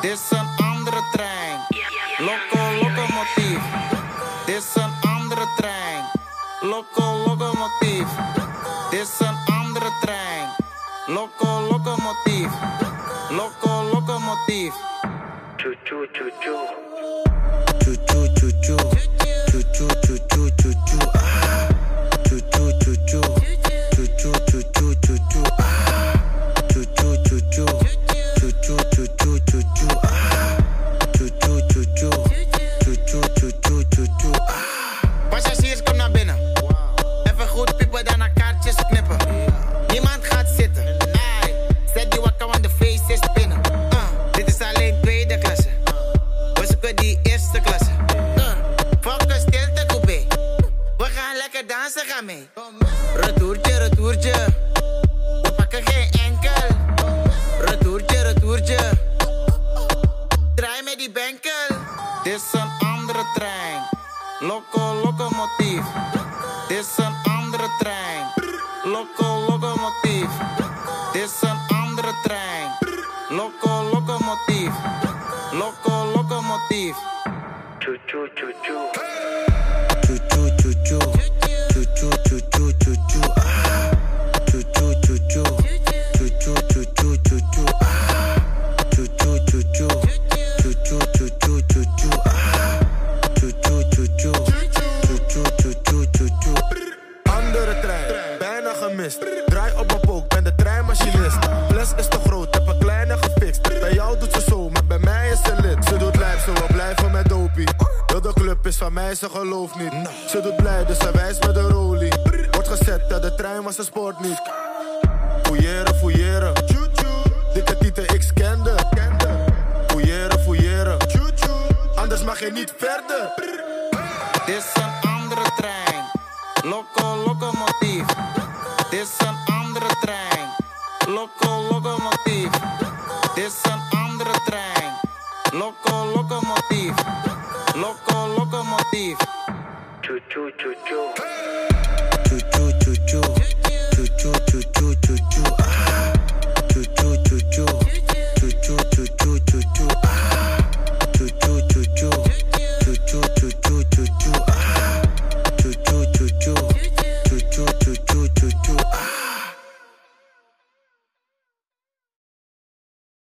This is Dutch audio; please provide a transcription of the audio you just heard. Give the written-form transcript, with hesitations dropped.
Dit is een andere trein. Locomotief. Dit is een andere trein. Locomotief. Dit is een andere trein. Locomotief. Locomotief. Choo choo choo choo. Choo choo choo choo. Choo choo choo choo choo choo. Choo choo choo choo. Choo choo choo choo choo choo. Choo choo choo choo. Choo choo choo choo choo choo. Choo choo choo choo. Choo choo choo choo choo choo. Passagiers, kom naar binnen. Even goed piepen, dan naar kaartjes knippen. Niemand gaat zitten. Ai, zet die wakker, want de feest is binnen. Dit is alleen tweede klasse. We zoeken die eerste klasse. Focus, stilte, coupé. We gaan lekker dansen, ga mee. Retourtje, retourtje. We pakken geen enkel. Retourtje, retourtje. Draai met die benkel. Dit is een andere trein. Locomotief. Dit is een andere trein. Locomotief. Dit is een andere trein. Locomotief. Locomotief. Choo choo choo choo. Choo choo choo choo. Choo choo choo choo choo choo. Choo choo choo choo. Choo choo choo choo choo choo. Choo choo choo choo. Choo choo choo choo choo choo. Choo choo choo choo. Choo choo choo choo choo. Andere trein, bijna gemist. Draai op mijn pook, ben de treinmachinist. Fles is te groot, heb een kleine gefixt. Bij jou doet ze zo, maar bij mij is ze lid. Ze doet lijf, zo we blijven met dopie. Heel de club is van mij, ze gelooft niet. Ze doet blij, dus ze wijst met de rolie. Wordt gezet, ja, de trein was een sport niet. Fouilleren, fouilleren. Dikke tieten, ik scande. Fouilleren, fouilleren. Anders mag je niet verder. Dit is een andere trein. Locomotief. Dit is een andere trein. Locomotief. Dit is een andere trein. Locomotief. Locomotief. Choo choo choo choo. Choo choo choo choo. Choo choo choo choo choo choo. Choo choo choo choo. Choo choo choo choo choo choo.